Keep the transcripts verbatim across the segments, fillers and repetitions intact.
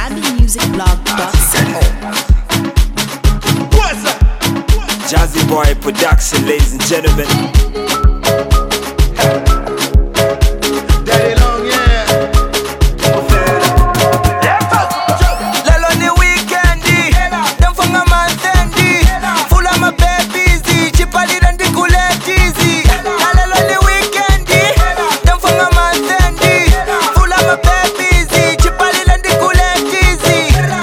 zambi music blog dot com. Jazzy Boy Production, ladies and gentlemen. Daddy long, yeah. Lelo ni weekendi, dem funga mantendi. Full of my babies, chipali rendi kuletizi. Na lelo ni weekendi, dem funga mantendi. Full of my babies, chipali rendi kuletizi.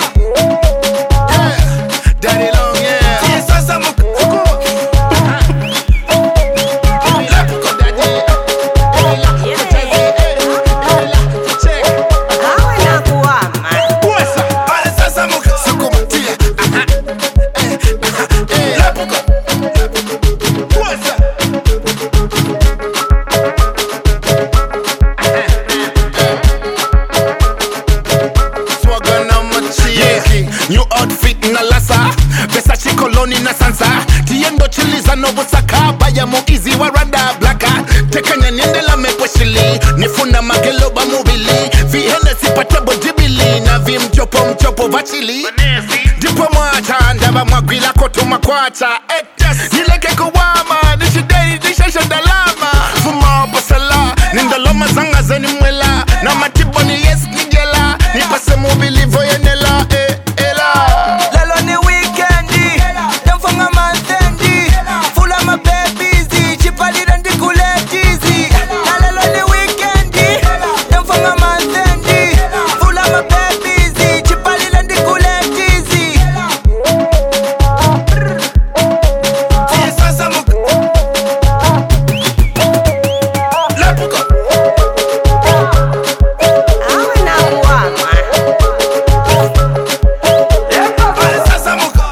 Daddy long, yeah. Yes, sasa muku. New outfit na lasa Versace Coloni na Sansa Tiendo chiliza no busaka Baya mo easy warada blaka Tekanya niendela meposhili Nifuna mageloba mubili Vihene sipata bojibili Na vi mchopo mchopo vachili Dipo mwacha Ndaba mwagwila koto makwacha Nileke kuwama Nishidei nishasha dalama Fuma basala Nindaloma zanga zeni mwela Na matibo ni yes nigela Nipase mubili voyenela eh. Lelo ni weekendi, dem funga mantendi. Full of my babies, chipali rendi kuletizi. Na lelo ni weekendi, dem funga mantendi. Full of my babies, chipali rendi kuletizi. Sasa muku. Lapuko. Awe na uwama. Sasa muku.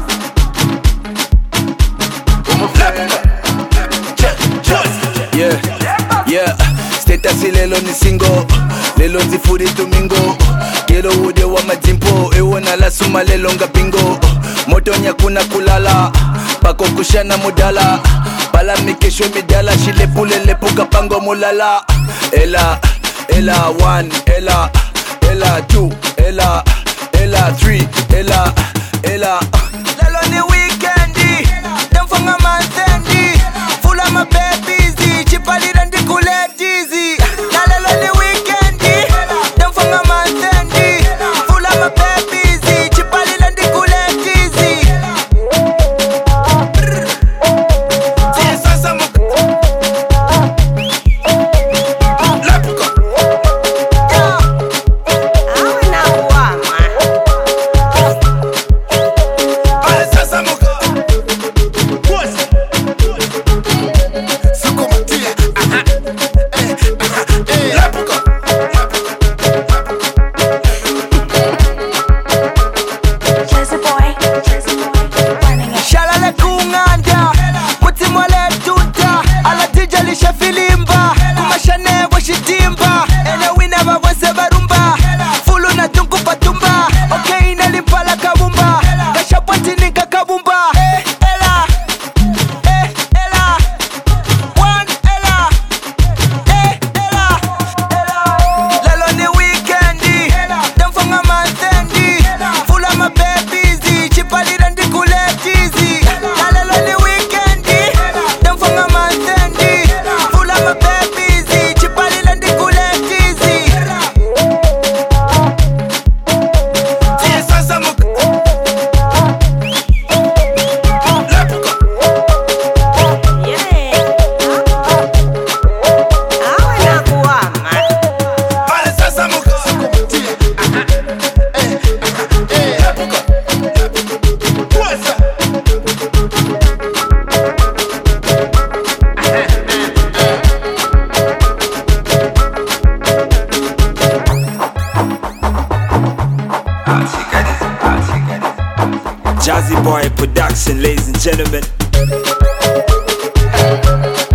Yeah, yeah. Status lelo ni single, lelo nzifuri domingo. Gero ude wa majimpo, ewo na la suma lelo nga bingo. Moto nyakuna kulala, pako kushana mudala. Pala mikesho midala, shile pule lepuka pango mulala. Ela, ela one, ela, ela two, ela, ela three, ela, ela. Lelo ni weekendi, dem funga mantendi. Full of my babies, chipali rendi kuletizi. Na lelo ni weekendi, dem funga mantendi. Full of my babies, chipali rendi kuletizi. Sasa muku. Lapuko. Awe na uwama. Sasa muku. Sukumatia. Aha. Eh, aha. Eh, lapuko. Jazzy boy, Jazzy boy, running it. Shalale kunganda, mutima le tuta. Alatija lisha filimba, kumashane washitimba. Ene wina vavose barumba, fulu na tunku patumba. Okay inalipala kabumba, kashapati nika kabumba. Eh, ela, eh, ela, one ela, eh, ela, ela. Lelo ni weekendi, dem funga mantendi. Full of my babies, chipali rendi kuletizi. Na lelo ni weekendi, dem funga mantendi. Full of my babies, chipali rendi kuletizi. Sasa muku. Lapuko. Awe na kuwama. Sasa muku. Sukumatia. Aha. Eh, aha. Eh, lapuko. What's up? Jazzy Boy Production, ladies and gentlemen.